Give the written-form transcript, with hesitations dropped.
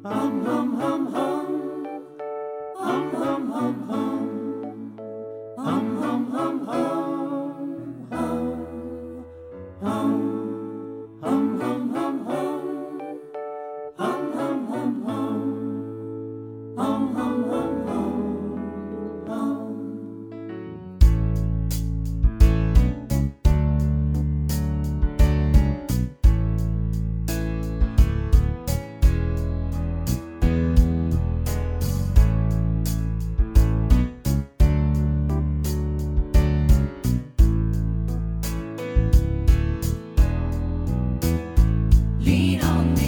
Hum hum hum hum. Hum hum hum hum. Hum hum hum hum. Hum. Hum hum hum hum. Hum hum hum hum. Hum hum hum hum. Lean on me.